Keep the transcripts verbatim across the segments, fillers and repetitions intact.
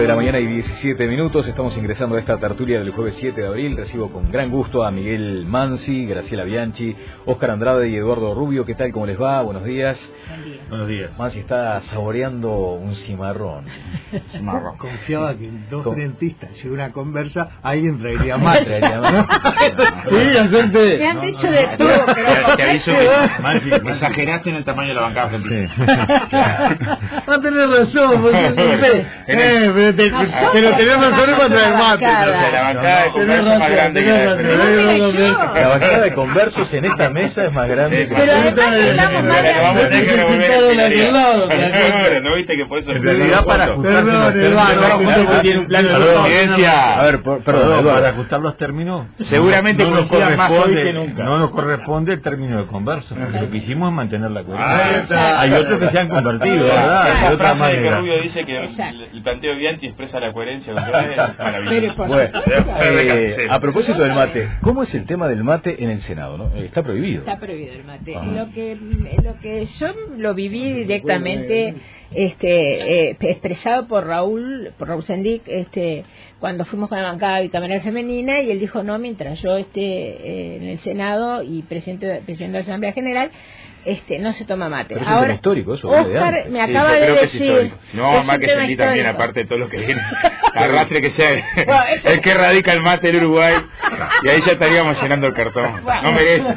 de la mañana y diecisiete minutos, estamos ingresando a esta tertulia del jueves siete de abril. Recibo con gran gusto a Miguel Mansi, Graciela Bianchi, Óscar Andrade y Eduardo Rubio. ¿Qué tal? ¿Cómo les va? Buenos días. Buen día. Buenos días. Mansi está saboreando un cimarrón. Cimarrón. Confiaba que en dos ¿Cómo? Frentistas y una conversa, alguien traería más. Traería más. Sí, hacerte. Me han No, dicho no, de no, todo, te, pero... te aviso que Mansi, exageraste en el tamaño de la bancada argentina. Va a tener razón, porque siempre. Eh, pero, te, pero tenés razón cuando el mate. O sea, la bancada de converso es más grande que la de Pero- La bancada de conversos en esta mesa es más grande que... Pero además estamos mal Pero vamos a tener que revolver el lado. ¿No viste que por eso... En realidad, para ajustarse Perdón, los Eduardo, términos... justo porque tiene un plano de Perdón, dos. Audiencia. A ver, por- perdón, Perdón, Eduardo. para ajustar los términos, Seguramente no, no nos coincidan más hoy corresponde, que nunca. no nos corresponde el término de converso, porque lo que hicimos es mantener la Ah, coherencia. está. Hay otros que se han convertido, Exacto. ¿verdad? De La otra frase de que manera. Rubio dice que Exacto. el, el planteo de Bianchi expresa la coherencia con ustedes, es Pero maravilloso. por Bueno, supuesto. eh, a propósito del mate, ¿cómo es el tema del mate en el Senado? ¿No? Está prohibido. Está prohibido el mate. Ajá. Lo que lo que yo lo viví directamente, este, eh, expresado por Raúl, por Raúl Sendic, este, cuando fuimos con la bancada bicameral femenina, y él dijo no, mientras yo esté eh, en el Senado y presidente, presidente de la Asamblea General, este, no se toma mate. Pero es un tema histórico, eso viene de Oscar antes. me Sí, acaba yo de creo que es decir, histórico. Si no vamos es más un que tema Sendic también, histórico. aparte de todo lo que viene. Arrastre que sea el, Bueno, eso- el que radica el mate en Uruguay. Y ahí ya estaríamos llenando el cartón. Bueno. No merece.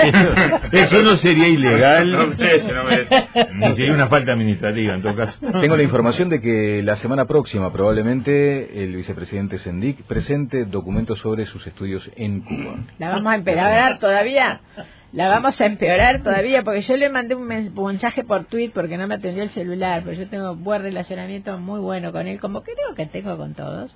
Eso no sería No ilegal, merece, no merece. ni sería una falta administrativa en todo caso. Tengo la información de que la semana próxima probablemente el vicepresidente Sendic presente documentos sobre sus estudios en Cuba. La vamos a empeorar todavía. La vamos a empeorar todavía, porque yo le mandé un men- mensaje por tweet porque no me atendió el celular, pero yo tengo buen relacionamiento muy bueno con él, como creo que tengo con todos.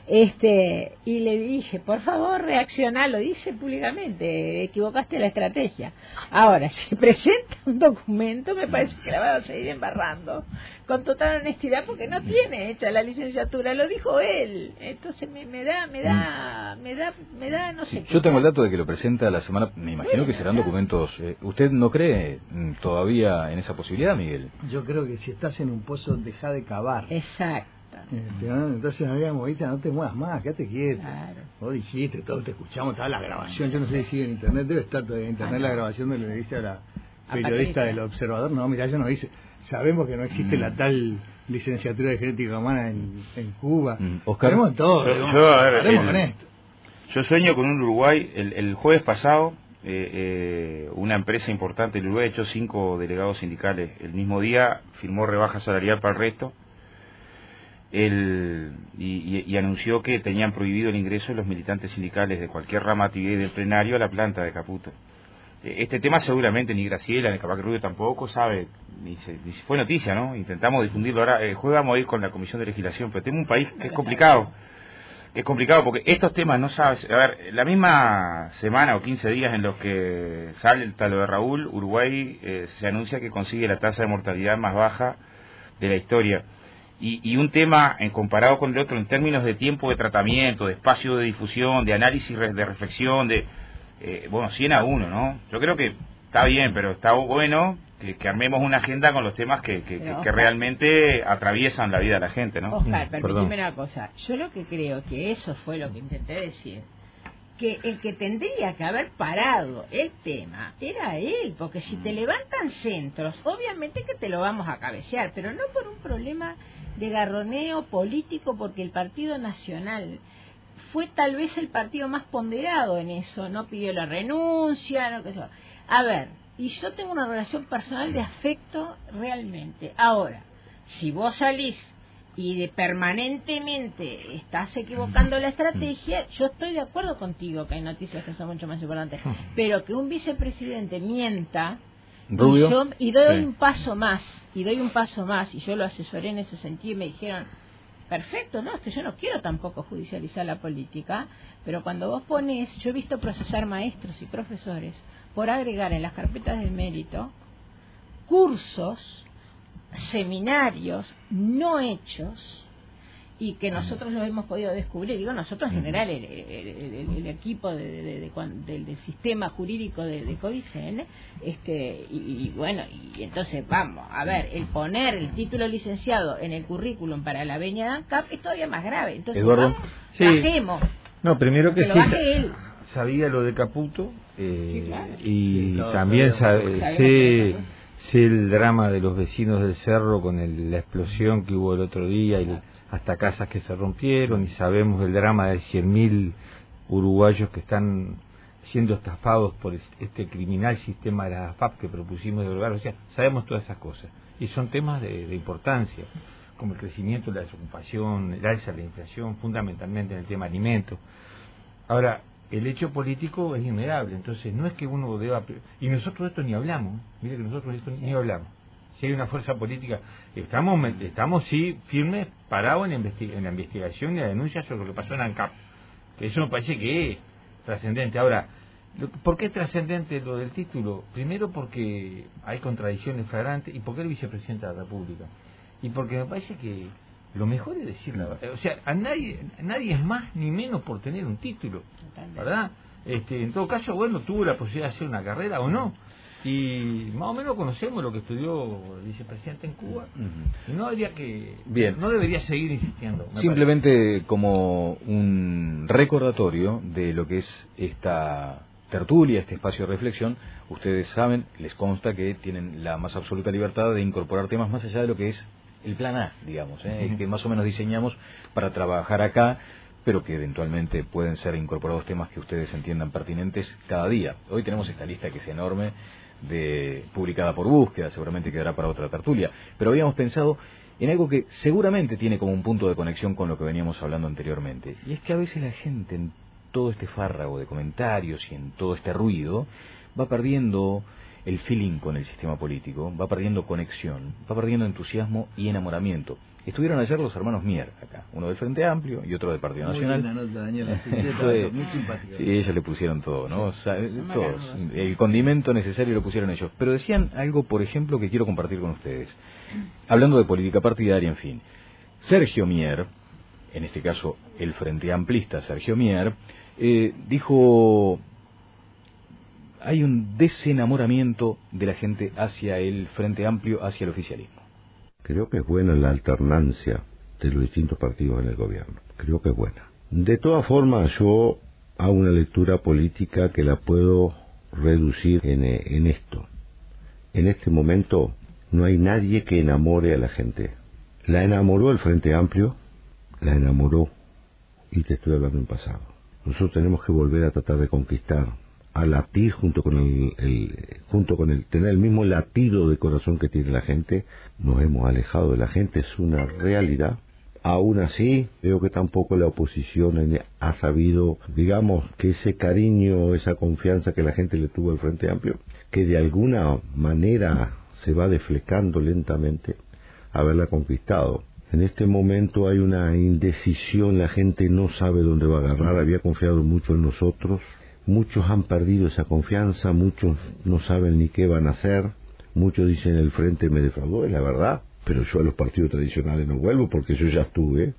Este, y le dije, por favor, reacciona, lo dice públicamente, equivocaste la estrategia. Ahora, si presenta un documento, me parece que la va a seguir embarrando, con total honestidad, porque no tiene hecha la licenciatura, lo dijo él. Entonces me, me da, me da, me da, me da, no sé qué. Yo tengo el dato de que lo presenta la semana, me imagino que serán documentos. eh, ¿Usted no cree mm, todavía en esa posibilidad, Miguel? Yo creo que si estás en un pozo, deja de cavar. Exacto. Este, ¿no? Entonces no habíamos visto, no te muevas más, quédate quieto. Claro. Vos dijiste, todos te escuchamos, estaba la grabación, yo no sé si sigue en internet, debe estar todavía en internet Ah, no. la grabación de lo que dice a la A periodista Patricia. del Observador. No, mira, ella nos dice, sabemos que no existe la tal licenciatura de genética humana en, en Cuba. Mm, Oscar. Tenemos todo, Yo- ¿no? yo, a ver, Paremos el- con esto. Yo sueño con un Uruguay. El, el jueves pasado, eh, eh, una empresa importante del Uruguay echó cinco delegados sindicales. El mismo día firmó rebaja salarial para el resto. El, y, y, y anunció que tenían prohibido el ingreso de los militantes sindicales de cualquier rama de actividad y del plenario a la planta de Caputo. Eh, Este tema seguramente ni Graciela, ni capaz que Rubio tampoco sabe, ni, se, ni si fue noticia, ¿no? Intentamos difundirlo ahora. El jueves vamos a ir con la Comisión de Legislación, pero tenemos un país que es complicado. Es complicado porque estos temas no sabes. A ver, la misma semana o quince días en los que sale el talo de Raúl, Uruguay eh, se anuncia que consigue la tasa de mortalidad más baja de la historia. Y, y un tema en comparado con el otro en términos de tiempo de tratamiento, de espacio de difusión, de análisis, re- de reflexión, de eh, bueno, cien a uno, ¿no? Yo creo que está bien, pero está bueno que, que armemos una agenda con los temas que, que, que, que realmente atraviesan la vida de la gente, ¿no? Oscar, Perdón. permíteme una cosa. Yo lo que creo que eso fue lo que intenté decir. Que el que tendría que haber parado el tema era él, porque si te levantan centros, obviamente que te lo vamos a cabecear, pero no por un problema de garroneo político, porque el Partido Nacional fue tal vez el partido más ponderado en eso, no pidió la renuncia, no que eso. A ver, y yo tengo una relación personal de afecto realmente. Ahora, si vos salís y de permanentemente estás equivocando la estrategia, yo estoy de acuerdo contigo que hay noticias que son mucho más importantes, pero que un vicepresidente mienta Rubio. y, yo, y doy Sí. un paso más, y doy un paso más, y yo lo asesoré en ese sentido y me dijeron, perfecto, no, es que yo no quiero tampoco judicializar la política, pero cuando vos pones, yo he visto procesar maestros y profesores por agregar en las carpetas del mérito cursos, seminarios no hechos, y que nosotros lo hemos podido descubrir, digo nosotros en general, el, el, el, el equipo de, de, de, de, del, del sistema jurídico de, de Codicen, este, y, y bueno, y entonces vamos, a ver, el poner el título licenciado en el currículum para la veña de ANCAP es todavía más grave, entonces Eduardo, vamos, sí. bajemos. No, primero que, que lo sí, baje él. sabía lo de Caputo, eh, Sí, claro. y Sí, claro, también sabemos. sa- sé, sé el drama de los vecinos del cerro con el, la explosión que hubo el otro día, y el- hasta casas que se rompieron, y sabemos el drama de cien mil uruguayos que están siendo estafados por es- este criminal sistema de la A F A P que propusimos derogar. O sea, sabemos todas esas cosas, y son temas de, de importancia, como el crecimiento de la desocupación, el alza de la inflación, fundamentalmente en el tema alimentos. Ahora, el hecho político es innegable, entonces no es que uno deba... Y nosotros de esto ni hablamos, mire que nosotros de esto ni hablamos. Si hay una fuerza política, estamos, estamos sí firmes, parados en, investi en la investigación y la denuncia sobre lo que pasó en ANCAP. Que eso me parece que es trascendente. Ahora, ¿por qué es trascendente lo del título? Primero porque hay contradicciones flagrantes, y porque el vicepresidente de la República. Y porque me parece que lo mejor es decir la verdad. O sea, a nadie, nadie es más ni menos por tener un título, ¿verdad? Este, en todo caso, bueno, tuvo la posibilidad de hacer una carrera o no. Y más o menos conocemos lo que estudió el vicepresidente en Cuba. Uh-huh. Y no habría que, Bien. no debería seguir insistiendo. Simplemente parece. Como un recordatorio de lo que es esta tertulia, este espacio de reflexión, ustedes saben, les consta que tienen la más absoluta libertad de incorporar temas más allá de lo que es el plan A, digamos, ¿eh? Uh-huh. que más o menos diseñamos para trabajar acá, pero que eventualmente pueden ser incorporados temas que ustedes entiendan pertinentes cada día. Hoy tenemos esta lista que es enorme, de publicada por Búsqueda, seguramente quedará para otra tertulia, pero habíamos pensado en algo que seguramente tiene como un punto de conexión con lo que veníamos hablando anteriormente, y es que a veces la gente en todo este fárrago de comentarios y en todo este ruido va perdiendo el feeling con el sistema político, va perdiendo conexión, va perdiendo entusiasmo y enamoramiento. Estuvieron ayer los hermanos Mier acá, uno del Frente Amplio y otro del Partido Muy Nacional. linda nota, Daniela. Fue, muy simpática. Sí, ellos le pusieron todo, ¿no? O sea, todos. El condimento necesario lo pusieron ellos. Pero decían algo, por ejemplo, que quiero compartir con ustedes. Hablando de política partidaria, en fin. Sergio Mier, en este caso el Frente Amplista Sergio Mier, eh, dijo... hay un desenamoramiento de la gente hacia el Frente Amplio, hacia el oficialismo. Creo que es buena la alternancia de los distintos partidos en el gobierno. Creo que es buena. De todas formas, yo hago una lectura política que la puedo reducir en, en esto. En este momento no hay nadie que enamore a la gente. La enamoró el Frente Amplio, la enamoró, y te estoy hablando en pasado. Nosotros tenemos que volver a tratar de conquistar, a latir junto con el, el junto con el tener el mismo latido de corazón que tiene la gente. Nos hemos alejado de la gente, es una realidad. Aún así, veo que tampoco la oposición ha sabido, digamos, que ese cariño, esa confianza que la gente le tuvo al Frente Amplio, que de alguna manera se va deflecando lentamente, haberla conquistado. En este momento hay una indecisión, la gente no sabe dónde va a agarrar, había confiado mucho en nosotros. Muchos han perdido esa confianza, muchos no saben ni qué van a hacer, muchos dicen el Frente me defraudó, es la verdad, pero yo a los partidos tradicionales no vuelvo porque yo ya estuve.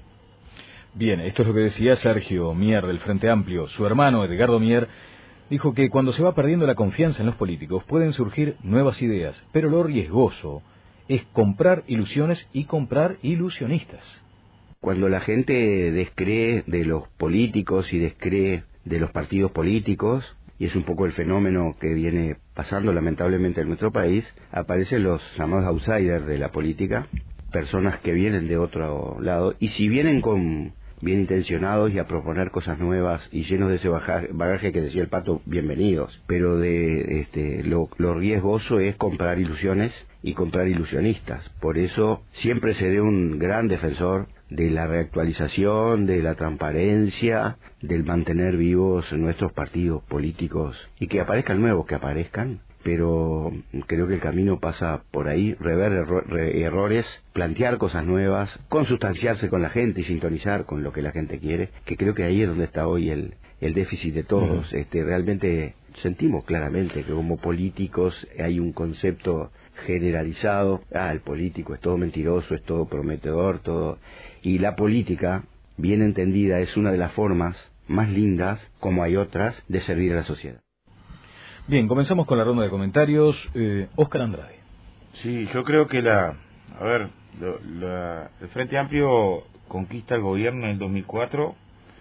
Bien, esto es lo que decía Sergio Mier del Frente Amplio. Su hermano Edgardo Mier dijo que cuando se va perdiendo la confianza en los políticos pueden surgir nuevas ideas, pero lo riesgoso es comprar ilusiones y comprar ilusionistas. Cuando la gente descree de los políticos y descree de los partidos políticos, y es un poco el fenómeno que viene pasando lamentablemente en nuestro país, aparecen los llamados outsiders de la política, personas que vienen de otro lado, y si vienen con bien intencionados y a proponer cosas nuevas y llenos de ese bagaje, bagaje que decía el Pato, bienvenidos, pero de este lo, lo riesgoso es comprar ilusiones y comprar ilusionistas. Por eso siempre seré un gran defensor de la reactualización, de la transparencia, del mantener vivos nuestros partidos políticos y que aparezcan nuevos, que aparezcan, pero creo que el camino pasa por ahí, rever erro- re- errores, plantear cosas nuevas, consustanciarse con la gente y sintonizar con lo que la gente quiere, que creo que ahí es donde está hoy el, el déficit de todos. Uh-huh. Este, realmente sentimos claramente que como políticos hay un concepto generalizado, ah, el político es todo mentiroso, es todo prometedor, todo... Y la política, bien entendida, es una de las formas más lindas, como hay otras, de servir a la sociedad. Bien, comenzamos con la ronda de comentarios. Eh, Óscar Andrade. Sí, yo creo que la... A ver, lo, la, el Frente Amplio conquista el gobierno en el dos mil cuatro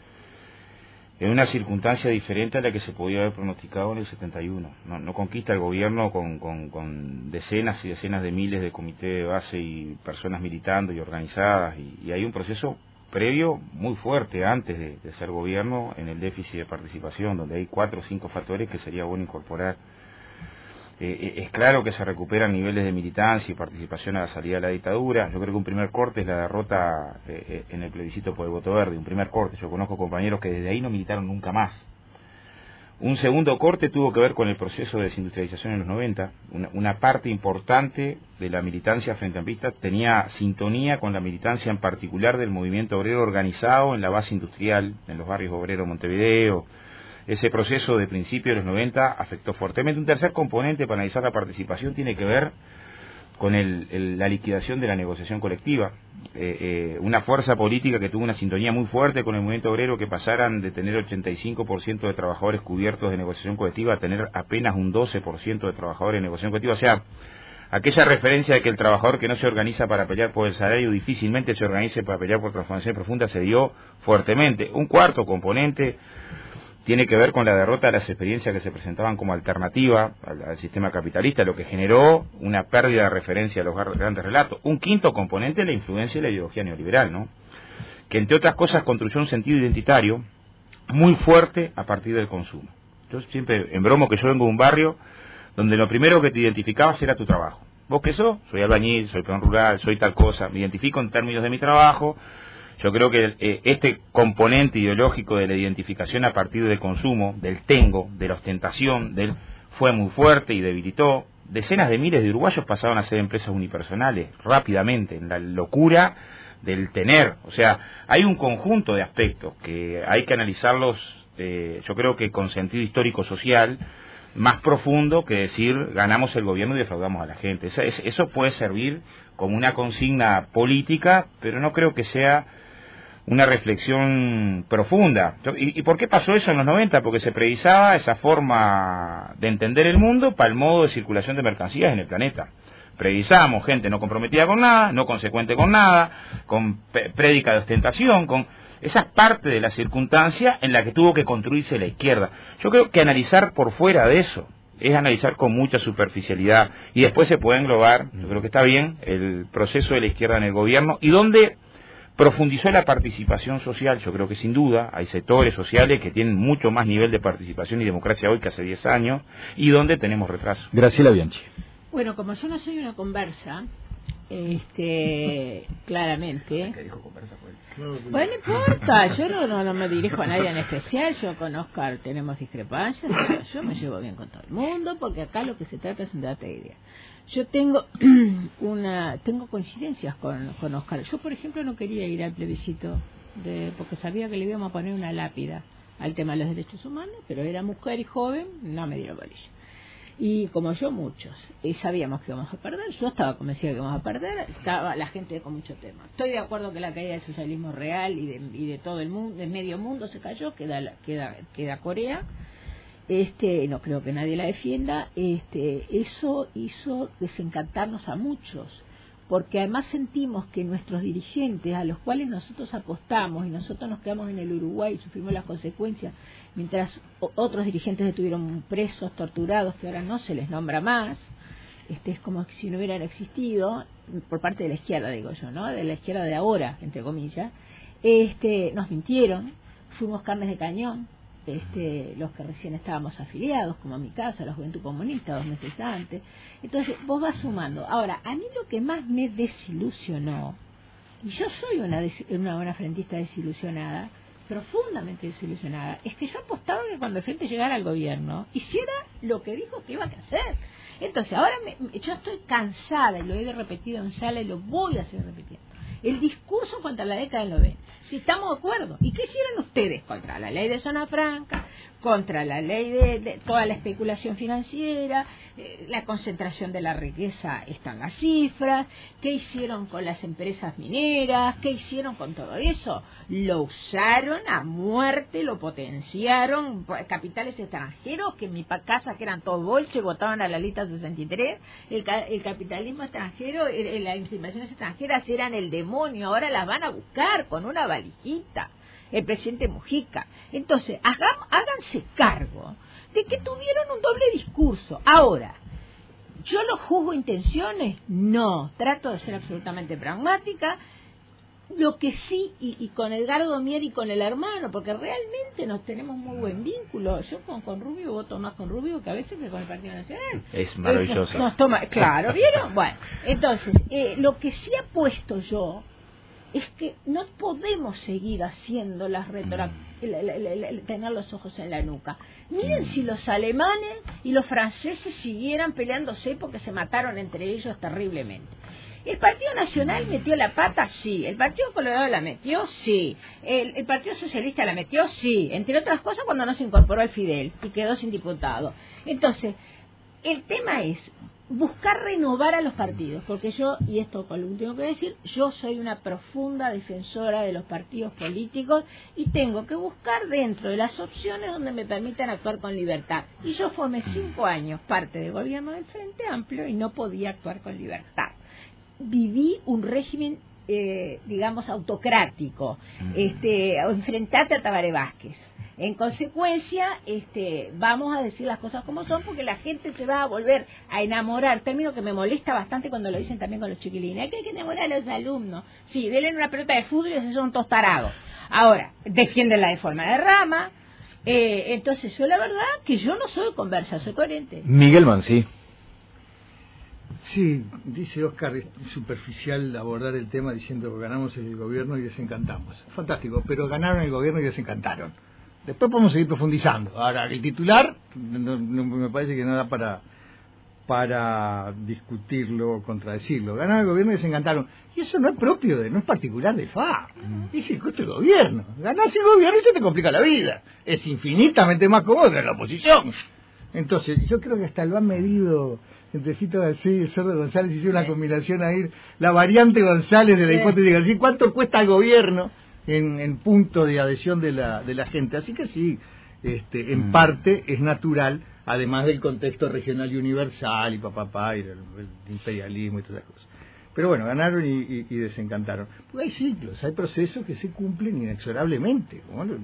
en una circunstancia diferente a la que se podía haber pronosticado en el setenta y uno. No, no conquista el gobierno con, con, con decenas y decenas de miles de comités de base y personas militando y organizadas, y, y hay un proceso previo muy fuerte antes de, de ser gobierno en el déficit de participación, donde hay cuatro o cinco factores que sería bueno incorporar. Eh, es claro que se recuperan niveles de militancia y participación a la salida de la dictadura. Yo creo que un primer corte es la derrota eh, en el plebiscito por el voto verde, un primer corte. Yo conozco compañeros que desde ahí no militaron nunca más. Un segundo corte tuvo que ver con el proceso de desindustrialización en los noventa. Una, una parte importante de la militancia frente amplista tenía sintonía con la militancia en particular del movimiento obrero organizado en la base industrial, en los barrios obreros de Montevideo. Ese proceso de principio de los noventa afectó fuertemente. Un tercer componente para analizar la participación tiene que ver con el, el, la liquidación de la negociación colectiva. Eh, eh, una fuerza política que tuvo una sintonía muy fuerte con el movimiento obrero, que pasaran de tener ochenta y cinco por ciento de trabajadores cubiertos de negociación colectiva a tener apenas un doce por ciento de trabajadores de negociación colectiva. O sea, aquella referencia de que el trabajador que no se organiza para pelear por el salario difícilmente se organice para pelear por transformación profunda se dio fuertemente. Un cuarto componente tiene que ver con la derrota de las experiencias que se presentaban como alternativa al, al sistema capitalista, lo que generó una pérdida de referencia a los grandes relatos. Un quinto componente, la influencia de la ideología neoliberal, ¿no? Que entre otras cosas construyó un sentido identitario muy fuerte a partir del consumo. Yo siempre embromo que yo vengo de un barrio donde lo primero que te identificabas era tu trabajo. ¿Vos qué sos? Soy albañil, soy peón rural, soy tal cosa, me identifico en términos de mi trabajo. Yo creo que eh, este componente ideológico de la identificación a partir del consumo, del tengo, de la ostentación, del fue muy fuerte y debilitó. Decenas de miles de uruguayos pasaron a ser empresas unipersonales rápidamente, en la locura del tener. O sea, hay un conjunto de aspectos que hay que analizarlos, eh, yo creo que con sentido histórico-social, más profundo que decir ganamos el gobierno y defraudamos a la gente. Eso, eso puede servir como una consigna política, pero no creo que sea una reflexión profunda. ¿Y, ¿Y por qué pasó eso en los noventa? Porque se previsaba esa forma de entender el mundo para el modo de circulación de mercancías en el planeta. Previsábamos gente no comprometida con nada, no consecuente con nada, con prédica de ostentación, con esa parte de la circunstancia en la que tuvo que construirse la izquierda. Yo creo que analizar por fuera de eso es analizar con mucha superficialidad, y después se puede englobar, yo creo que está bien, el proceso de la izquierda en el gobierno, y donde profundizó la participación social. Yo creo que sin duda hay sectores sociales que tienen mucho más nivel de participación y democracia hoy que hace diez años, y donde tenemos retraso. Graciela Bianchi. Bueno, como yo no soy una conversa, este, claramente... ¿Qué dijo conversa fue él? Bueno, no importa, yo no, no, no me dirijo a nadie en especial, yo con Óscar tenemos discrepancias, pero yo me llevo bien con todo el mundo, porque acá lo que se trata es un debate de ideas. Yo tengo una tengo coincidencias con, con Óscar. Yo, por ejemplo, no quería ir al plebiscito de, porque sabía que le íbamos a poner una lápida al tema de los derechos humanos, pero era mujer y joven, no me dieron bolilla. Y como yo, muchos, y sabíamos que íbamos a perder, yo estaba convencida que íbamos a perder, estaba la gente con mucho tema. Estoy de acuerdo que la caída del socialismo real y de, y de todo el mundo, de medio mundo se cayó, queda, queda, queda Corea. Este, no creo que nadie la defienda. Este, eso hizo desencantarnos a muchos, porque además sentimos que nuestros dirigentes, a los cuales nosotros apostamos y nosotros nos quedamos en el Uruguay y sufrimos las consecuencias, mientras otros dirigentes estuvieron presos, torturados, que ahora no se les nombra más. Este, es como si no hubieran existido, por parte de la izquierda, digo yo, ¿no? De la izquierda de ahora, entre comillas. Este, nos mintieron, fuimos carnes de cañón. Este, los que recién estábamos afiliados, como en mi caso, la Juventud Comunista, dos meses antes. Entonces, vos vas sumando. Ahora, a mí lo que más me desilusionó, y yo soy una, una buena frentista desilusionada, profundamente desilusionada, es que yo apostaba que cuando el Frente llegara al gobierno, hiciera lo que dijo que iba a hacer. Entonces, ahora me, yo estoy cansada, y lo he repetido en sala y lo voy a seguir repitiendo. El discurso contra la década del noventa. si estamos de acuerdo. ¿Y qué hicieron ustedes contra la ley de zona franca, contra la ley de, de toda la especulación financiera, eh, la concentración de la riqueza están las cifras? ¿Qué hicieron con las empresas mineras? ¿Qué hicieron con todo eso? Lo usaron a muerte, lo potenciaron, capitales extranjeros que en mi casa, que eran todos bolches, votaban a la lista sesenta y tres. El, el capitalismo extranjero, el, las inversiones extranjeras eran el demonio, ahora las van a buscar con una valijita el presidente Mujica. Entonces, hagamos, háganse cargo de que tuvieron un doble discurso. Ahora, ¿yo lo juzgo intenciones? No, trato de ser absolutamente pragmática. Lo que sí, y, y con Edgardo Mier y con el hermano, porque realmente nos tenemos muy buen vínculo. Yo con, con Rubio voto más con Rubio que a veces que con el Partido Nacional. Es maravilloso. Nos toma, claro, ¿vieron? Bueno, entonces, eh, lo que sí apuesto yo es que no podemos seguir haciendo las retora, tener los ojos en la nuca. Miren si los alemanes y los franceses siguieran peleándose porque se mataron entre ellos terriblemente. ¿El Partido Nacional metió la pata? Sí. ¿El Partido Colorado la metió? Sí. ¿El, el Partido Socialista la metió? Sí. Entre otras cosas cuando no se incorporó al Fidel y quedó sin diputado. Entonces, el tema es buscar renovar a los partidos, porque yo, y esto con lo último que decir, yo soy una profunda defensora de los partidos políticos y tengo que buscar dentro de las opciones donde me permitan actuar con libertad. Y yo formé cinco años parte del gobierno del Frente Amplio y no podía actuar con libertad. Viví un régimen, eh, digamos, autocrático. Este, enfrentate a Tabaré Vázquez. En consecuencia, este, vamos a decir las cosas como son, porque la gente se va a volver a enamorar, término que me molesta bastante cuando lo dicen también con los chiquilines, que hay que enamorar a los alumnos. Sí, denle una pelota de fútbol y esos son todos tarados. Ahora, defiéndenla de forma de rama. Eh, entonces, yo la verdad que yo no soy conversa, soy coherente. Miguel Mansi. Sí, dice Oscar, es superficial abordar el tema diciendo que ganamos el gobierno y desencantamos. Fantástico, pero ganaron el gobierno y desencantaron. Después podemos seguir profundizando. Ahora, el titular no, no, me parece que no da para para discutirlo o contradecirlo. Ganaron el gobierno y desencantaron. Y eso no es propio, de, no es particular del F A. Mm. Es el costo del gobierno. Ganás el gobierno y se te complica la vida. Es infinitamente más cómodo que la oposición. Entonces, yo creo que hasta lo han medido entre Fito Garcés y el Cerdo González, hicieron una combinación ahí, la variante González de la hipótesis de García. ¿Cuánto cuesta el gobierno en, en punto de adhesión de la de la gente? Así que sí, este, en mm. parte es natural, además del contexto regional y universal y papá, y el, el imperialismo y todas las cosas. Pero bueno, ganaron y, y, y desencantaron. Porque hay ciclos, hay procesos que se cumplen inexorablemente. Bueno,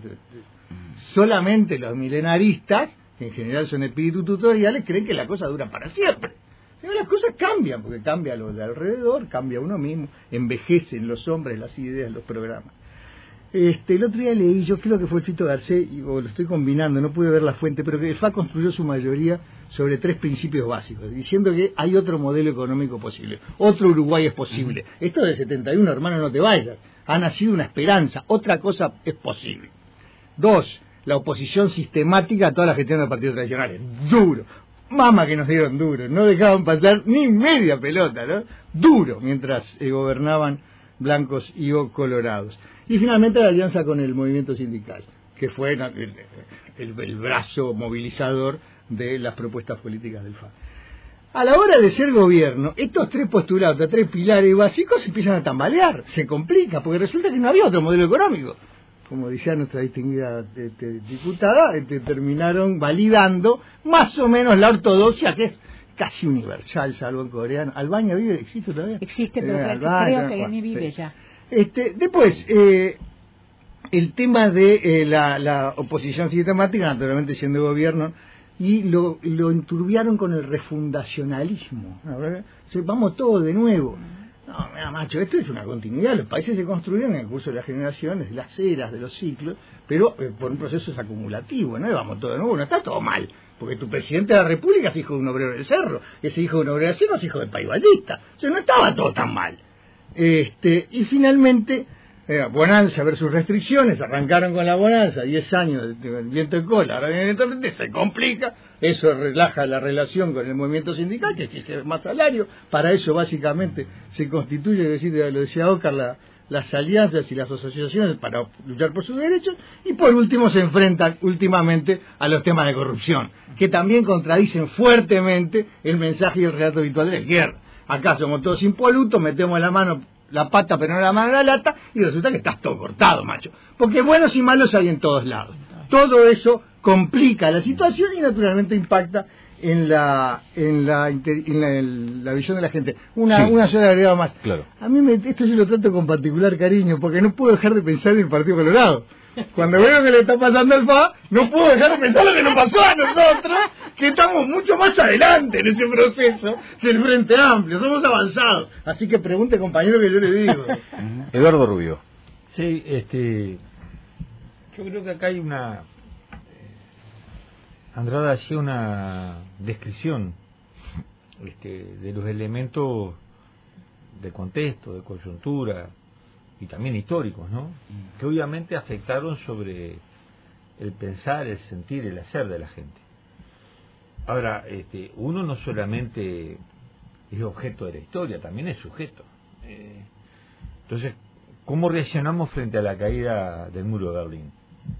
solamente los milenaristas, que en general son espíritus tutoriales, creen que la cosa dura para siempre. Pero las cosas cambian, porque cambia lo de alrededor, cambia uno mismo, envejecen los hombres, las ideas, los programas. Este, el otro día leí, yo creo que fue Fito Garcés, y o lo estoy combinando, no pude ver la fuente, pero que el F A construyó su mayoría sobre tres principios básicos, diciendo que hay otro modelo económico posible, otro Uruguay es posible. Uh-huh. Esto del setenta y uno, hermano, no te vayas, ha nacido una esperanza, otra cosa es posible. Dos, la oposición sistemática a toda la gestión de los partidos tradicionales. Duro. Mamá que nos dieron duro. No dejaban pasar ni media pelota, ¿no? Duro, mientras eh, gobernaban blancos y o colorados. Y finalmente la alianza con el movimiento sindical, que fue el, el, el brazo movilizador de las propuestas políticas del F A. A la hora de ser gobierno, estos tres postulados, estos tres pilares básicos se empiezan a tambalear, se complica, porque resulta que no había otro modelo económico. Como decía nuestra distinguida este, diputada, este, terminaron validando más o menos la ortodoxia, que es casi universal, salvo en coreano. ¿Albania vive? ¿Existe todavía? Existe, pero eh, creo, Albania, creo que bueno, ni vive sí. ya. Este, después, eh, el tema de eh, la, la oposición sistemática, naturalmente siendo gobierno, y lo, lo enturbiaron con el refundacionalismo. ¿Verdad? O sea, vamos todos de nuevo. No, mira, macho, esto es una continuidad. Los países se construyeron en el curso de las generaciones, de las eras, de los ciclos, pero eh, por un proceso es acumulativo, ¿no? Vamos todo de nuevo, no está todo mal, porque tu presidente de la República es hijo de un obrero del Cerro, ese hijo de un obrero del Cerro es hijo del País Ballista, o sea, no estaba todo tan mal. Este, y finalmente, eh, bonanza versus restricciones, arrancaron con la bonanza, diez años de, de viento de cola, ahora evidentemente se complica, eso relaja la relación con el movimiento sindical, que existe más salario, para eso básicamente se constituye, decir, lo decía Oscar, la, las alianzas y las asociaciones para luchar por sus derechos, y por último se enfrentan últimamente a los temas de corrupción, que también contradicen fuertemente el mensaje y el relato habitual de la izquierda. Acá somos todos impolutos, metemos la mano, la pata pero no la mano en la lata, y resulta que estás todo cortado, macho. Porque buenos y malos hay en todos lados. Todo eso complica la situación y naturalmente impacta en la en la, en la, en la visión de la gente. Una sí. una sola agregada más. Claro. A mí me, esto yo lo trato con particular cariño, porque no puedo dejar de pensar en el Partido Colorado. Cuando veo que le está pasando al F A, no puedo dejar de pensar lo que nos pasó a nosotros, que estamos mucho más adelante en ese proceso del Frente Amplio, somos avanzados. Así que pregunte, compañero, que yo le digo. Eduardo Rubio. Sí, este, yo creo que acá hay una... Andrada hacía una descripción este, de los elementos de contexto, de coyuntura y también históricos, ¿no? Que obviamente afectaron sobre el pensar, el sentir, el hacer de la gente. Ahora, este, uno no solamente es objeto de la historia, también es sujeto. Eh, entonces, ¿cómo reaccionamos frente a la caída del muro de Berlín?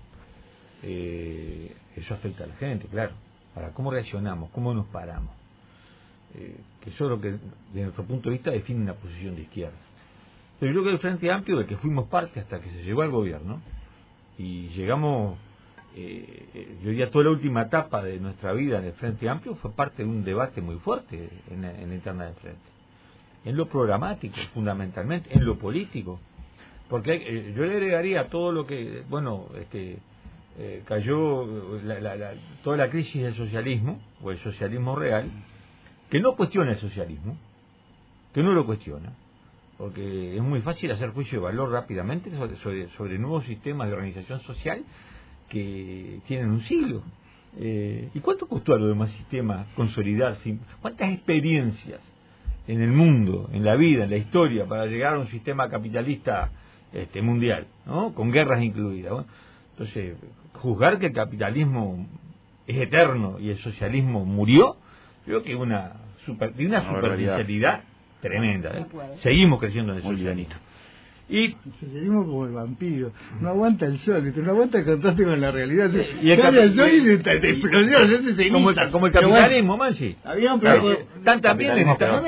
Eh, eso afecta a la gente, claro. Ahora, ¿cómo reaccionamos? ¿Cómo nos paramos? Eh, que eso es lo que, desde nuestro punto de vista, define una posición de izquierda. Pero yo creo que el Frente Amplio, de que fuimos parte hasta que se llegó al gobierno, y llegamos, eh, yo diría, toda la última etapa de nuestra vida en el Frente Amplio fue parte de un debate muy fuerte en la, en la interna del Frente. En lo programático, fundamentalmente, en lo político. Porque hay, eh, yo le agregaría todo lo que, bueno, este... Eh, cayó la, la, la, toda la crisis del socialismo, o el socialismo real, que no cuestiona el socialismo, que no lo cuestiona, porque es muy fácil hacer juicio de valor rápidamente sobre, sobre, sobre nuevos sistemas de organización social que tienen un siglo. Eh, ¿Y cuánto costó a los demás sistemas consolidarse? ¿Cuántas experiencias en el mundo, en la vida, en la historia, para llegar a un sistema capitalista este, mundial, ¿no? Con guerras incluidas? Bueno, entonces, juzgar que el capitalismo es eterno y el socialismo murió, creo que es una, super, una superficialidad tremenda. ¿eh? Seguimos creciendo en el socialismo. Y el socialismo como el vampiro, no aguanta el sol, ¿viste? No aguanta el contraste con la realidad. Sí, y el, capi- el sol y se te explosión, se se como, el, como el capitalismo, bueno, Mansi. Están también en Estados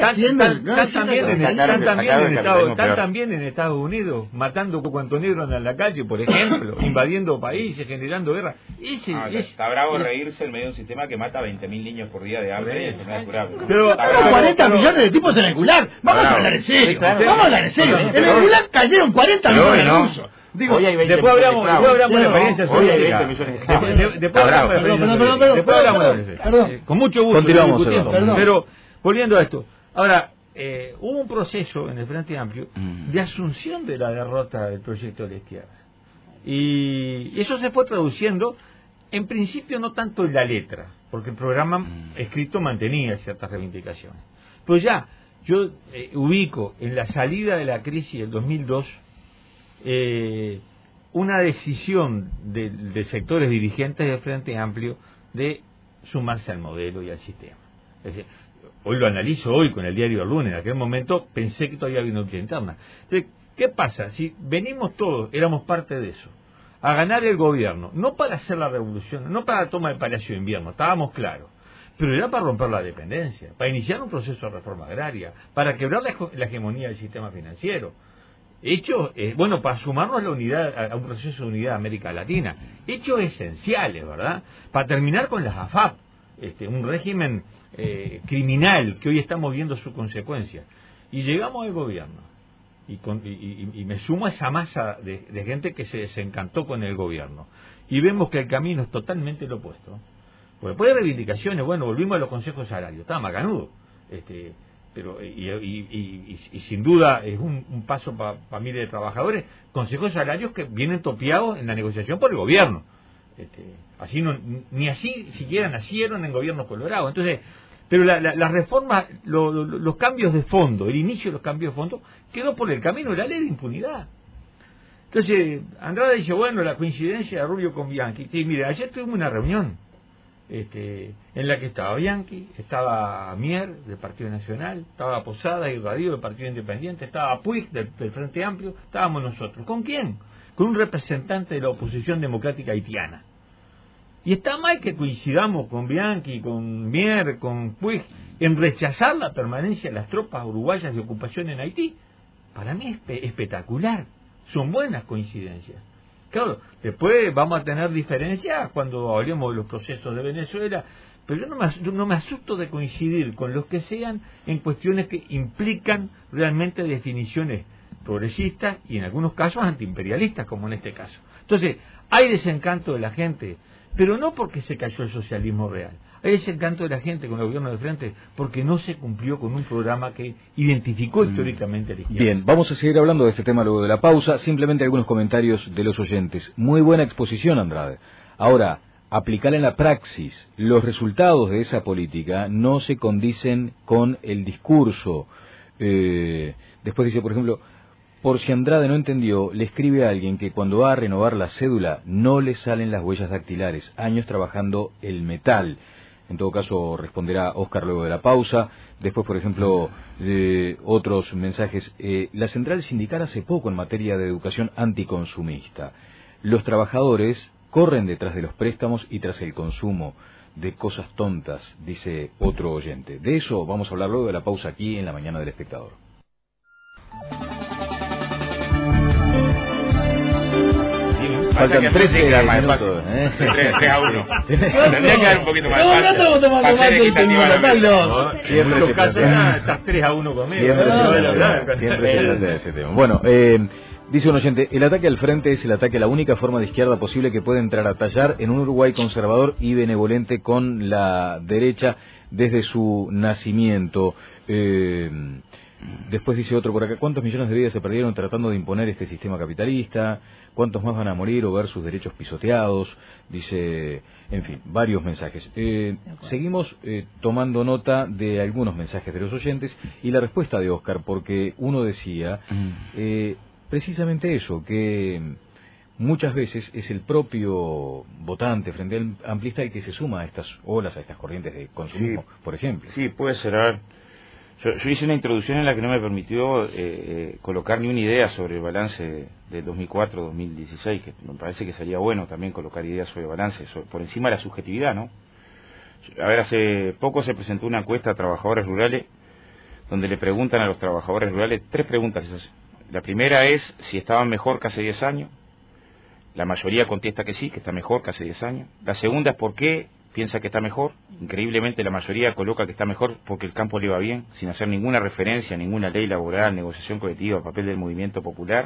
también en Estados Unidos, matando cuanto negro andan en la calle, por ejemplo, invadiendo países, generando guerra. Ese, ah, es, está bravo es, reírse en medio de un sistema que mata veinte mil niños por día de hambre y enfermedades curables. Pero cuarenta millones de tipos en el Gulag. Vamos a hablar en serio. Vamos a hablar en serio. En el Gulag cayeron cuarenta millones de rusos. Digo, después hablamos, después hablamos de experiencia soviética. Después hablamos de experiencia Después hablamos de eso. Con mucho gusto. Continuamos. Pero, volviendo a esto. Ahora, eh, hubo un proceso en el Frente Amplio de asunción de la derrota del proyecto de la izquierda. Y eso se fue traduciendo, en principio no tanto en la letra, porque el programa escrito mantenía ciertas reivindicaciones. Pero ya, yo eh, ubico en la salida de la crisis del dos mil dos eh, una decisión de, de sectores dirigentes del Frente Amplio de sumarse al modelo y al sistema. Es decir, hoy lo analizo hoy con el diario El Lunes, en aquel momento pensé que todavía había una lucha interna. Entonces, ¿qué pasa? Si venimos todos, éramos parte de eso, a ganar el gobierno, no para hacer la revolución, no para la toma del Palacio de Invierno, estábamos claros, pero era para romper la dependencia, para iniciar un proceso de reforma agraria, para quebrar la, la hegemonía del sistema financiero. Hechos, eh, bueno, para sumarnos a la unidad, a, a un proceso de unidad de América Latina. Hechos esenciales, ¿verdad? Para terminar con las A F A P, este, un régimen eh, criminal que hoy estamos viendo sus consecuencias. Y llegamos al gobierno. Y, con, y, y, y me sumo a esa masa de, de gente que se desencantó con el gobierno. Y vemos que el camino es totalmente lo opuesto. Porque después de reivindicaciones, bueno, volvimos a los consejos salarios. Estaba macanudo. Este, pero y, y, y, y, y sin duda es un, un paso para pa miles de trabajadores, consejos salarios que vienen topeados en la negociación por el gobierno. Este, así no, ni así siquiera nacieron en gobiernos colorados. Entonces, pero la, la, la reforma, lo, lo, los cambios de fondo, el inicio de los cambios de fondo, quedó por el camino de la ley de impunidad. Entonces, Andrada dice, bueno, la coincidencia de Rubio con Bianchi. Sí, mire, ayer tuvimos una reunión este, en la que estaba Bianchi, estaba Mier del Partido Nacional, estaba Posada y Radio del Partido Independiente, estaba Puig del, del Frente Amplio, estábamos nosotros. ¿Con quién? Con un representante de la oposición democrática haitiana. Y está mal que coincidamos con Bianchi, con Mier, con Puig, en rechazar la permanencia de las tropas uruguayas de ocupación en Haití. Para mí es espe- espectacular, son buenas coincidencias. Claro, después vamos a tener diferencias cuando hablemos de los procesos de Venezuela, pero yo no me, yo no me asusto de coincidir con los que sean en cuestiones que implican realmente definiciones progresistas y en algunos casos antiimperialistas, como en este caso. Entonces, hay desencanto de la gente, pero no porque se cayó el socialismo real. Hay desencanto de la gente con el gobierno de frente porque no se cumplió con un programa que identificó históricamente a la izquierda. Bien, vamos a seguir hablando de este tema luego de la pausa. Simplemente algunos comentarios de los oyentes. Muy buena exposición, Andrade. Ahora, aplicar en la praxis los resultados de esa política no se condicen con el discurso. Eh, después dice, por ejemplo, por si Andrade no entendió, le escribe a alguien que cuando va a renovar la cédula no le salen las huellas dactilares, años trabajando el metal. En todo caso, responderá Óscar luego de la pausa. Después, por ejemplo, eh, otros mensajes. Eh, la central sindical hace poco en materia de educación anticonsumista. Los trabajadores corren detrás de los préstamos y tras el consumo de cosas tontas, dice otro oyente. De eso vamos a hablar luego de la pausa aquí en La Mañana del Espectador. Faltan trece minutos, ¿eh? tres a uno. Tendría que dar un poquito más de No, no, para ser equitativa la no, Siempre se plantea. estás tres a uno conmigo. Siempre se No, plantea, no, no. siempre se plantea ese tema. Bueno, eh, dice un oyente, el ataque al frente es el ataque a la única forma de izquierda posible que puede entrar a tallar en un Uruguay conservador y benevolente con la derecha desde su nacimiento. Eh, después dice otro por acá, ¿cuántos millones de vidas se perdieron tratando de imponer este sistema capitalista? ¿Cuántos más van a morir o ver sus derechos pisoteados? Dice, en fin, varios mensajes. Eh, seguimos eh, tomando nota de algunos mensajes de los oyentes y la respuesta de Óscar, porque uno decía eh, precisamente eso, que muchas veces es el propio votante frente al amplista el que se suma a estas olas, a estas corrientes de consumismo, sí, por ejemplo. Sí, puede ser. A ver, yo, yo hice una introducción en la que no me permitió eh, eh, colocar ni una idea sobre el balance de dos mil cuatro a dos mil dieciséis, que me parece que sería bueno también colocar ideas sobre el balance, sobre, por encima de la subjetividad, ¿no? A ver, hace poco se presentó una encuesta a trabajadores rurales donde le preguntan a los trabajadores rurales tres preguntas. La primera es si estaban mejor que hace diez años. La mayoría contesta que sí, que está mejor que hace diez años. La segunda es por qué piensa que está mejor. Increíblemente la mayoría coloca que está mejor porque el campo le va bien, sin hacer ninguna referencia a ninguna ley laboral, negociación colectiva, papel del movimiento popular.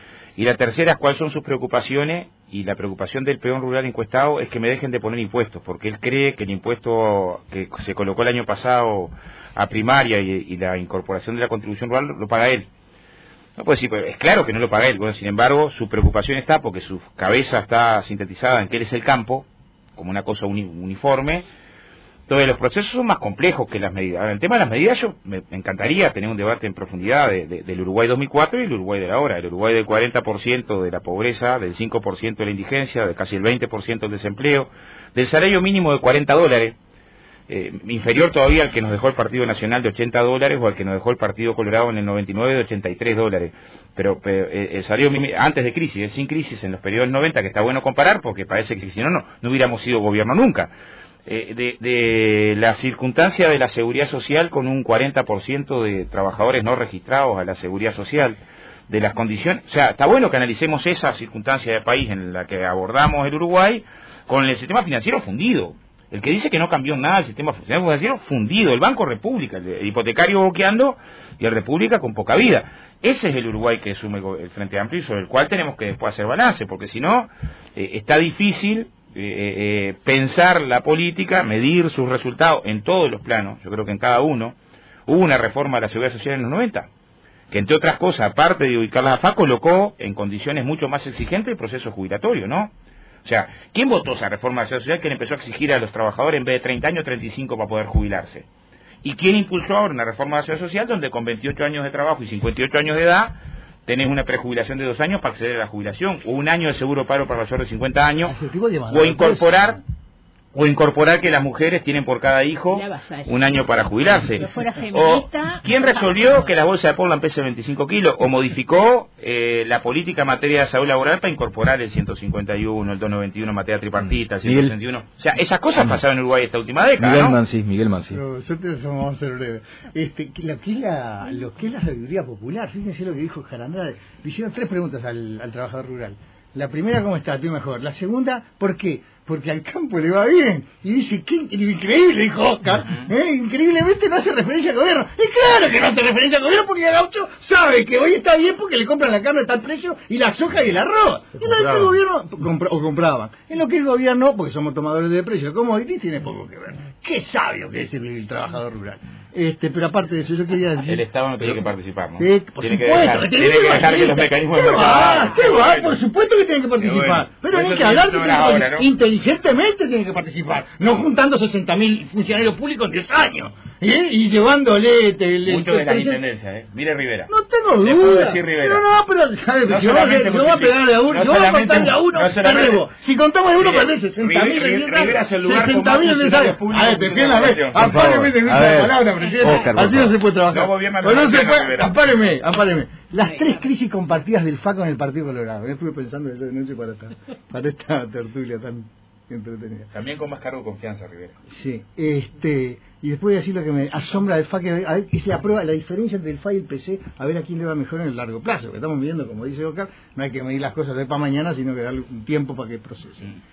Y la tercera es cuáles son sus preocupaciones, y la preocupación del peón rural encuestado es que me dejen de poner impuestos, porque él cree que el impuesto que se colocó el año pasado a primaria y, y la incorporación de la contribución rural lo paga él. No puede decir, pues, es claro que no lo paga él. Bueno, sin embargo, su preocupación está porque su cabeza está sintetizada en que él es el campo, como una cosa uni, uniforme. Entonces los procesos son más complejos que las medidas. Ahora, el tema de las medidas, yo me encantaría tener un debate en profundidad de, de, del Uruguay dos mil cuatro y el Uruguay de la hora. El Uruguay del cuarenta por ciento de la pobreza, del cinco por ciento de la indigencia, de casi el veinte por ciento del desempleo, del salario mínimo de cuarenta dólares, eh, inferior todavía al que nos dejó el Partido Nacional de ochenta dólares o al que nos dejó el Partido Colorado en el noventa y nueve de ochenta y tres dólares. Pero, pero eh, el salario mínimo, antes de crisis, eh, sin crisis, en los periodos noventa, que está bueno comparar porque parece que si no, no, no hubiéramos sido gobierno nunca. Eh, de, de la circunstancia de la seguridad social con un cuarenta por ciento de trabajadores no registrados a la seguridad social, de las condiciones, o sea, está bueno que analicemos esa circunstancia de país en la que abordamos el Uruguay con el sistema financiero fundido. El que dice que no cambió nada el sistema financiero fundido, el Banco República, el hipotecario boqueando y el República con poca vida. Ese es el Uruguay que asume el Frente Amplio y sobre el cual tenemos que después hacer balance, porque si no, eh, está difícil Eh, eh, pensar la política, medir sus resultados en todos los planos. Yo creo que en cada uno hubo una reforma de la seguridad social en los noventa, que entre otras cosas, aparte de ubicarla a F A, colocó en condiciones mucho más exigentes el proceso jubilatorio, ¿no? O sea, ¿quién votó esa reforma de la seguridad social que le empezó a exigir a los trabajadores en vez de treinta años, treinta y cinco para poder jubilarse? ¿Y quién impulsó ahora una reforma de la seguridad social donde con veintiocho años de trabajo y cincuenta y ocho años de edad tenés una prejubilación de dos años para acceder a la jubilación, o un año de seguro paro para mayores de cincuenta años, o incorporar O incorporar que las mujeres tienen por cada hijo un año para jubilarse. Si fuera feminista, o ¿quién resolvió que la bolsa de Portland pese veinticinco kilos? O modificó eh, la política en materia de salud laboral para incorporar el ciento cincuenta y uno, el doscientos noventa y uno en materia tripartita, el ciento sesenta y uno. O sea, esas cosas pasaron en Uruguay esta última década, Miguel ¿no? Mansi, Miguel Mansi. No, nosotros vamos a ser breves. Este, lo, que es la, lo que es la sabiduría popular, fíjense lo que dijo Jarandrade. Le hicieron tres preguntas al, al trabajador rural. La primera, ¿cómo está? Tú mejor. La segunda, ¿por qué? Porque al campo le va bien. Y dice, qué increíble, dijo Oscar. ¿eh? Increíblemente no hace referencia al gobierno. Y claro que no hace referencia al gobierno porque el gaucho sabe que hoy está bien porque le compran la carne a tal precio y la soja y el arroz. En lo que el gobierno, compra, o compraban. En lo que el gobierno, porque somos tomadores de precios, como hoy tiene poco que ver. Qué sabio que es el, el trabajador rural. Este, pero aparte de eso, yo quería decir... El Estado no tiene que participar, ¿no? Sí, por tiene supuesto, que dejar, tiene tiene que que dejar que los mecanismos del mercado... va? ¿Qué va? Por supuesto que tienen que participar. Bueno, pero hay eso que hablar de no que era ahora, ¿no? inteligentemente tienen que participar. No juntando sesenta mil funcionarios públicos en diez años. ¿eh? Y llevándole... Este, el, Mucho de el, la el, intendencia, ¿eh? Mire Rivera. No tengo Le puedo duda. decir Rivera. No, no, pero... ¿sabes? No si yo, solamente yo voy a pegarle a uno, no yo voy a solamente- contarle a uno, no solamente- perdemos. Si contamos de uno, Mire, perdés sesenta mil. Rivera- Rivera es el lugar con sesenta más mil funcionarios públicos A ver, te en pido una vez. Por favor. Apáreme de A esa ver. palabra, presidente. Oscar, por Así no favor. se puede trabajar. No gobierna el O no se gobierno, puede. Rivera. Apáreme, apáreme. Las tres crisis compartidas del F A con el Partido Colorado. Yo estuve pensando de noche para esta, para esta tertulia tan entretenida. También con más cargo de confianza, Rivera. Sí, este, y después voy a decir lo que me asombra del F A, que a ver, es la prueba, la diferencia entre el F A y el P C, a ver a quién le va mejor en el largo plazo, que estamos viendo, como dice Oscar, no hay que medir las cosas de para mañana, sino que darle un tiempo para que procese. Mm.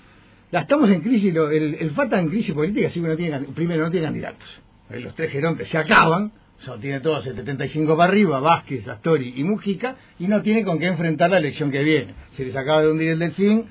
La estamos en crisis, lo, el, el F A está en crisis política, así que no tiene, primero no tiene candidatos. Eh, Los tres gerontes se acaban, o sea, tiene todos el setenta y cinco para arriba, Vázquez, Astori y Mujica, y no tiene con qué enfrentar la elección que viene. Se les acaba de hundir el Delfín,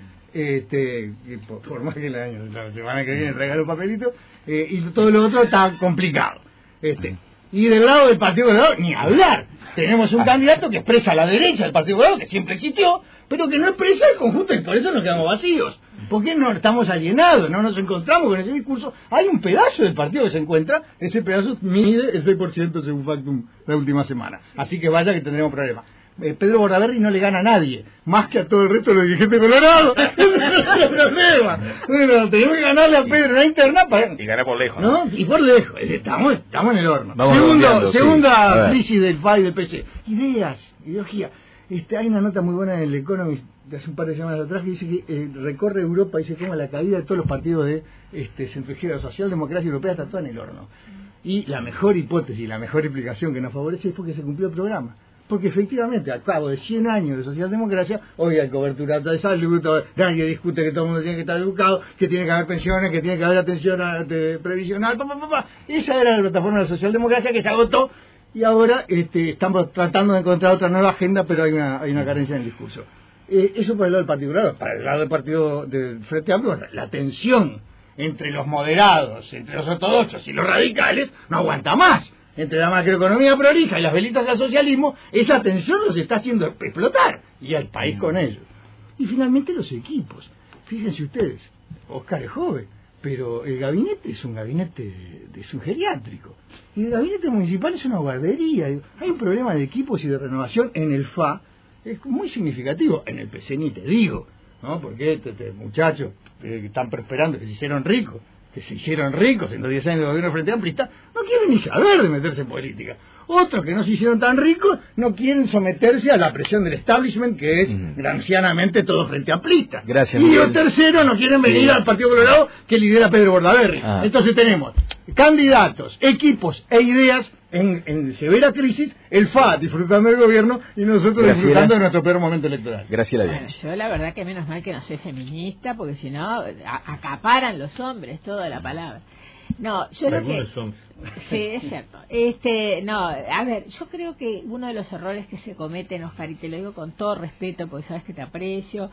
este, y por, por más que la, la semana que viene traiga los papelitos, eh, y todo lo otro está complicado. Este, y del lado del Partido Colorado, ni hablar. Tenemos un candidato que expresa la derecha del Partido Colorado, que siempre existió, pero que no expresa el conjunto, y por eso nos quedamos vacíos. Porque no estamos alienados, no nos encontramos con ese discurso. Hay un pedazo del partido que se encuentra, ese pedazo mide el seis por ciento según Factum la última semana. Así que vaya que tendremos problemas. Eh, Pedro Bordaberry no le gana a nadie, más que a todo el resto de los dirigentes colorados. Ese es el problema. Bueno, tenemos que ganarle a Pedro en la interna para... Y gana por lejos, ¿no? Y por lejos, estamos, estamos en el horno. Vamos Segundo, redondeando, sí. A segunda ver. crisis del F A y del P C. Ideas, ideología. Este, hay una nota muy buena en el Economist de hace un par de semanas atrás que dice que eh, recorre Europa y dice cómo la caída de todos los partidos de este, centro-izquierda, socialdemocracia europea está toda en el horno. Y la mejor hipótesis, la mejor explicación que nos favorece es porque se cumplió el programa. Porque efectivamente, al cabo de cien años de socialdemocracia, hoy hay cobertura de salud, nadie discute que todo el mundo tiene que estar educado, que tiene que haber pensiones, que tiene que haber atención a, de, previsional, pa, pa, pa, pa. Esa era la plataforma de la socialdemocracia que se agotó y ahora este, estamos tratando de encontrar otra nueva agenda, pero hay una, hay una carencia en el discurso. Eh, eso por el lado del Partido Colorado. Para el lado del Partido del Frente Amplio, la tensión entre los moderados, entre los ortodoxos y los radicales, no aguanta más. Entre la macroeconomía prolija y las velitas al socialismo, esa tensión los está haciendo explotar, y al país con ellos. Y finalmente los equipos. Fíjense ustedes, Oscar es joven, pero el gabinete es un gabinete de, de, es un geriátrico. Y el gabinete municipal es una guardería. Hay un problema de equipos y de renovación en el F A, es muy significativo. En el P C ni te digo, ¿no? Porque estos este, muchachos eh, que están prosperando, que se hicieron ricos, que se hicieron ricos en los diez años de gobierno frente amplista, no quieren ni saber de meterse en política. Otros que no se hicieron tan ricos no quieren someterse a la presión del establishment, que es mm. grancianamente todo frente amplista. Gracias, y Miguel. los terceros no quieren venir sí. al Partido Colorado que lidera Pedro Bordaberry. Ah. Entonces tenemos candidatos, equipos e ideas en, en severa crisis, el F A disfrutando del gobierno y nosotros Graciela. disfrutando de nuestro peor momento electoral. Gracias, bueno, yo la verdad que menos mal que no soy feminista, porque si no a- acaparan los hombres toda la palabra. No, yo lo que... Son. Sí, es cierto. Este, no, a ver, yo creo que uno de los errores que se cometen, Oscar, y te lo digo con todo respeto, porque sabes que te aprecio,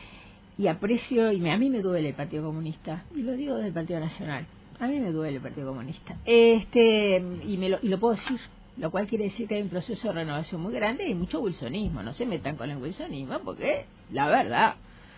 y aprecio, y me, a mí me duele el Partido Comunista, y lo digo del Partido Nacional, a mí me duele el Partido Comunista, este, y, me lo, y lo puedo decir, lo cual quiere decir que hay un proceso de renovación muy grande y mucho wilsonismo, no se metan con el wilsonismo, porque la verdad...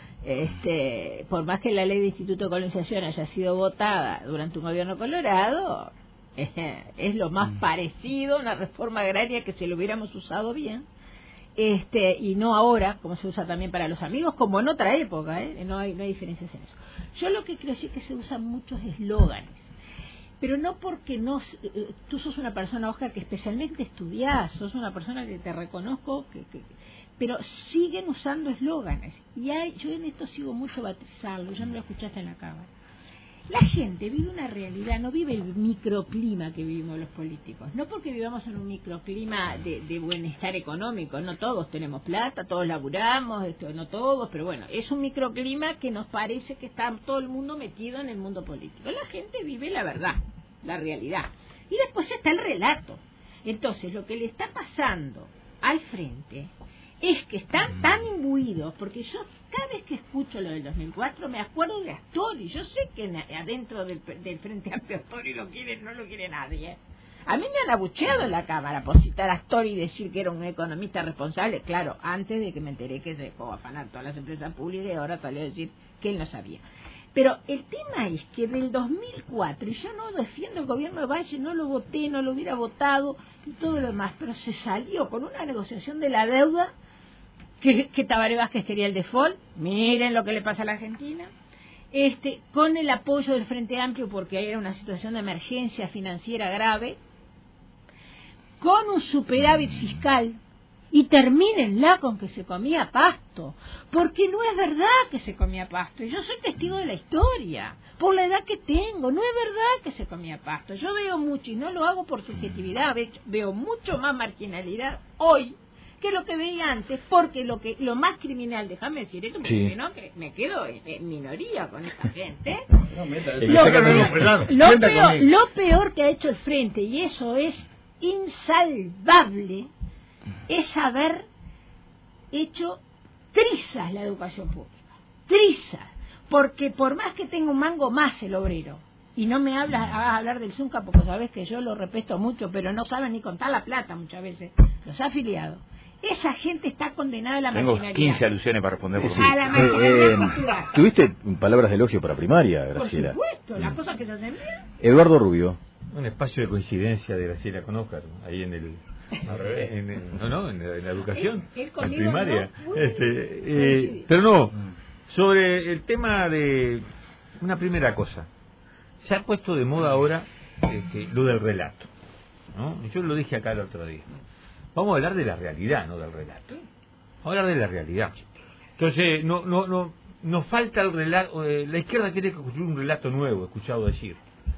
Este, por más que la ley de Instituto de Colonización haya sido votada durante un gobierno colorado, eh, es lo más parecido a una reforma agraria que si lo hubiéramos usado bien, este y no ahora, como se usa también para los amigos, como en otra época, ¿eh? no hay no hay diferencias en eso. Yo lo que creo sí que se usan muchos eslóganes, pero no porque no... Tú sos una persona, Oscar, que especialmente estudiás, sos una persona que te reconozco, que, que pero siguen usando eslóganes. Y hay, yo en esto sigo mucho batizarlo, ya me lo escuchaste en la cámara. La gente vive una realidad, no vive el microclima que vivimos los políticos. No porque vivamos en un microclima de, de bienestar económico, no todos tenemos plata, todos laburamos, esto, no todos, pero bueno, es un microclima que nos parece que está todo el mundo metido en el mundo político. La gente vive la verdad, la realidad. Y después está el relato. Entonces, lo que le está pasando al frente es que están tan imbuidos, porque yo cada vez que escucho lo del dos mil cuatro me acuerdo de Astori. Yo sé que adentro del, del Frente Amplio Astori lo quiere, no lo quiere nadie. A mí me han abucheado en la Cámara por citar a Astori y decir que era un economista responsable, claro, antes de que me enteré que se dejó afanar todas las empresas públicas y ahora salió a decir que él no sabía. Pero el tema es que del dos mil cuatro, y yo no defiendo el gobierno de Valle, no lo voté, no lo hubiera votado y todo lo demás, pero se salió con una negociación de la deuda que, que Tabaré Vázquez quería el default, miren lo que le pasa a la Argentina, este, con el apoyo del Frente Amplio porque era una situación de emergencia financiera grave, con un superávit fiscal, y termínenla con que se comía pasto, porque no es verdad que se comía pasto, y yo soy testigo de la historia, por la edad que tengo, no es verdad que se comía pasto. Yo veo mucho, y no lo hago por subjetividad, veo mucho más marginalidad hoy que lo que veía antes, porque lo que lo más criminal, déjame decir esto, porque sí. si no, que me quedo en, en minoría con esta gente. No, meta, lo, lo, lo, peor, lo peor que ha hecho el Frente, y eso es insalvable, es haber hecho trizas la educación pública, trizas, porque por más que tenga un mango más el obrero, y no me hablas, vas a hablar del Zunca porque sabes que yo lo respeto mucho, pero no saben ni contar la plata muchas veces, los afiliados, esa gente está condenada a la Tengo marginalidad. quince alusiones para responder por Sí. A la marginalidad Eh, eh, cultural. ¿Tuviste palabras de elogio para primaria, Por Graciela? supuesto, las cosas que se hacen bien. Eduardo Rubio. Un espacio de coincidencia de Graciela con Óscar, ahí en el... En, en, no, no, en la, en la educación, Él- él en conmigo primaria. no. Este, eh, pero no, sobre el tema de una primera cosa. Se ha puesto de moda ahora este, lo del relato, ¿no? Yo lo dije acá el otro día. Vamos a hablar de la realidad, no del relato. Vamos a hablar de la realidad. Entonces, no, no, no, nos falta el relato. Eh, la izquierda tiene que construir un relato nuevo, he escuchado decir.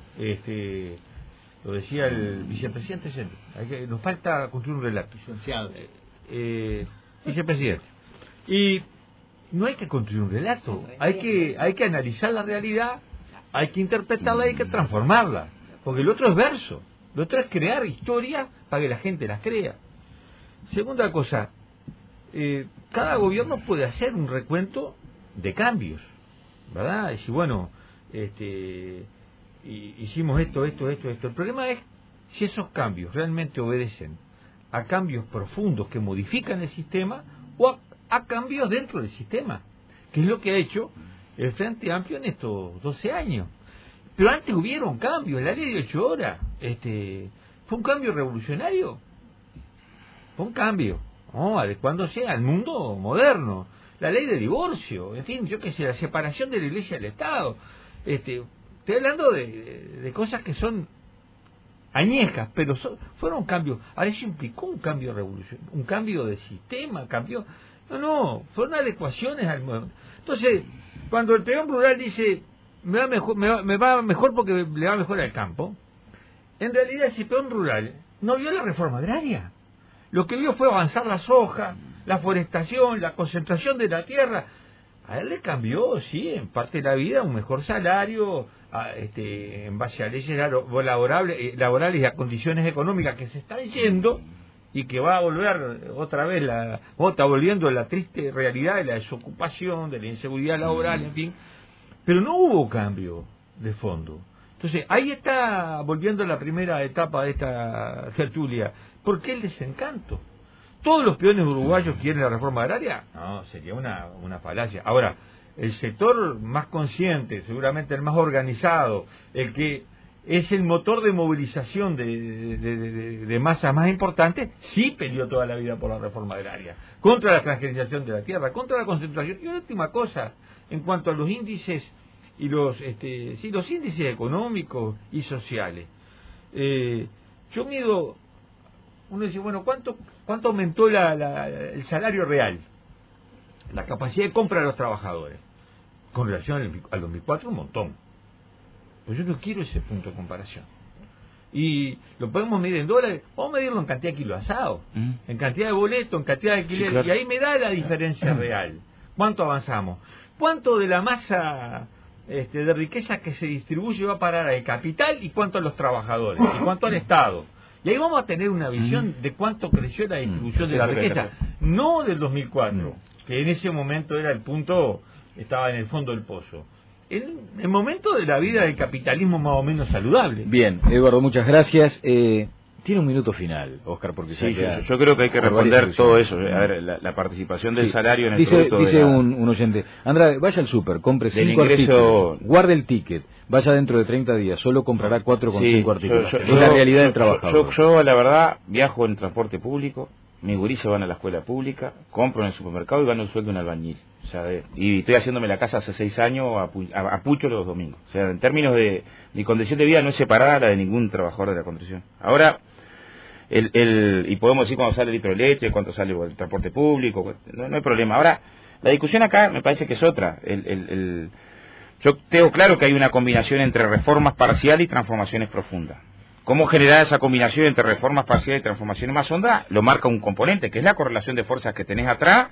Este, lo decía el vicepresidente, hay que, nos falta construir un relato. Licenciado. Eh, eh, vicepresidente. Y no hay que construir un relato, hay que, hay que analizar la realidad, hay que interpretarla y hay que transformarla. Porque lo otro es verso, lo otro es crear historias para que la gente las crea. Segunda cosa, eh, cada gobierno puede hacer un recuento de cambios, ¿verdad? Y si bueno, este, hicimos esto, esto, esto, esto. El problema es si esos cambios realmente obedecen a cambios profundos que modifican el sistema o a, a cambios dentro del sistema, que es lo que ha hecho el Frente Amplio en estos doce años. Pero antes hubieron cambios, la ley de ocho horas, este, fue un cambio revolucionario, fue un cambio, ¿no? Adecuándose al mundo moderno, la ley de divorcio, en fin, yo qué sé, la separación de la Iglesia del Estado, este, estoy hablando de, de, de cosas que son añejas, pero son, fueron cambios. Ahora eso implicó un cambio revolución, un cambio de sistema, cambió, no, no, fueron adecuaciones al mundo. Entonces, cuando el peón rural dice me va mejor, me va, me va mejor porque le va mejor al campo, en realidad ese peón rural no vio la reforma agraria. Lo que vio fue avanzar la soja, la forestación, la concentración de la tierra. A él le cambió, sí, en parte de la vida, un mejor salario, a, este, en base a leyes laborables, laborales y a condiciones económicas que se están yendo y que va a volver otra vez, la está volviendo la triste realidad de la desocupación, de la inseguridad laboral, en fin. Pero no hubo cambio de fondo. Entonces, ahí está volviendo la primera etapa de esta tertulia. ¿Por qué el desencanto? ¿Todos los peones uruguayos quieren la reforma agraria? No, sería una, una falacia. Ahora, el sector más consciente, seguramente el más organizado, el que es el motor de movilización de, de, de, de, de masas más importantes, sí peleó toda la vida por la reforma agraria, contra la transgenización de la tierra, contra la concentración. Y una última cosa, en cuanto a los índices y los este, sí, los índices económicos y sociales. Eh, yo mido, uno dice, bueno, ¿cuánto cuánto aumentó la, la, el salario real? La capacidad de compra de los trabajadores. Con relación al, al dos mil cuatro, un montón. Pero yo no quiero ese punto de comparación. Y lo podemos medir en dólares, vamos a medirlo en cantidad de kilos asados, mm. en cantidad de boletos, en cantidad de alquiler, sí, claro. Y ahí me da la diferencia real. ¿Cuánto avanzamos? ¿Cuánto de la masa este, de riqueza que se distribuye va a parar al capital y cuánto a los trabajadores? ¿Y cuánto al Estado? Y ahí vamos a tener una visión de cuánto creció la distribución de la riqueza, no del dos mil cuatro, que en ese momento era el punto, estaba en el fondo del pozo. En el momento de la vida del capitalismo más o menos saludable. Bien, Eduardo, muchas gracias. Eh, tiene un minuto final, Óscar, porque sí, ya yo, yo creo que hay que responder todo eso. A ver, la, la participación del sí. salario en el dice, producto dice de la... un, un oyente, Andrade, vaya al súper, compre cinco ingreso... artículos, guarde el ticket, vaya dentro de treinta días, solo comprará cuatro con sí, cinco artículos. Yo, yo, es yo, la realidad yo, del trabajador. Yo, yo, yo, la verdad, viajo en transporte público, mis gurises van a la escuela pública, compro en el supermercado y gano el sueldo de un albañil. O sea, de, y estoy haciéndome la casa hace seis años a, a, a pucho los domingos. O sea, en términos de mi condición de vida no es separada a la de ningún trabajador de la construcción. Ahora, el, el y podemos decir cuándo sale el litro de leche, cuánto sale el transporte público, no, no hay problema. Ahora, la discusión acá me parece que es otra. El, el, el, yo tengo claro que hay una combinación entre reformas parciales y transformaciones profundas. ¿Cómo generar esa combinación entre reformas parciales y transformaciones más hondas? Lo marca un componente, que es la correlación de fuerzas que tenés atrás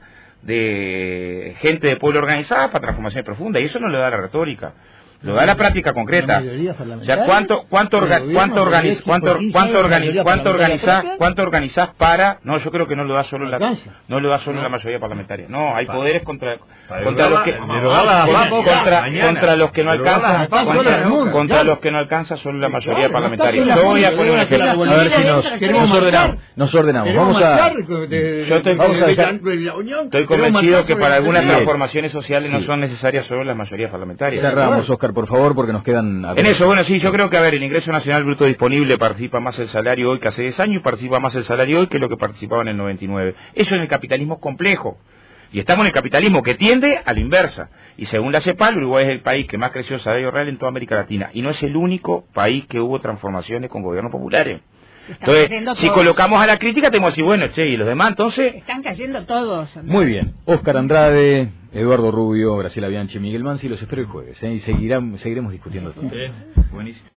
de gente de pueblo organizada para transformaciones profundas, y eso no lo da la retórica, lo da la práctica concreta. O sea, ¿cuánto cuánto orga, cuánto organiz, cuánto cuánto organiz, cuánto organizás cuánto organizás para? No, yo creo que no lo da solo la no lo da solo la mayoría parlamentaria. No, hay poderes contra contra los que contra contra los que no alcanzan contra los que no alcanza solo la mayoría parlamentaria. Yo voy a poner un ejemplo. A ver si nos nos ordenamos, nos ordenamos. Vamos a yo estoy estoy convencido que para algunas transformaciones sociales no son necesarias solo las mayorías parlamentarias. Cerramos, Óscar, por favor, porque nos quedan... En eso, bueno, sí, yo creo que, a ver, el ingreso nacional bruto disponible participa más el salario hoy que hace diez años y participa más el salario hoy que lo que participaba en el noventa y nueve. Eso en el capitalismo es complejo. Y estamos en el capitalismo que tiende a la inversa. Y según la CEPAL, Uruguay es el país que más creció el salario real en toda América Latina. Y no es el único país que hubo transformaciones con gobiernos populares. Entonces, si todos. colocamos a la crítica, tenemos que decir, bueno, che, y los demás, entonces... Están cayendo todos. Andrade. Muy bien. Óscar Andrade, Eduardo Rubio, Graciela Bianchi, Miguel Mansi, los espero el jueves, ¿eh? Y seguirán, seguiremos discutiendo todo. Bien, buenísimo.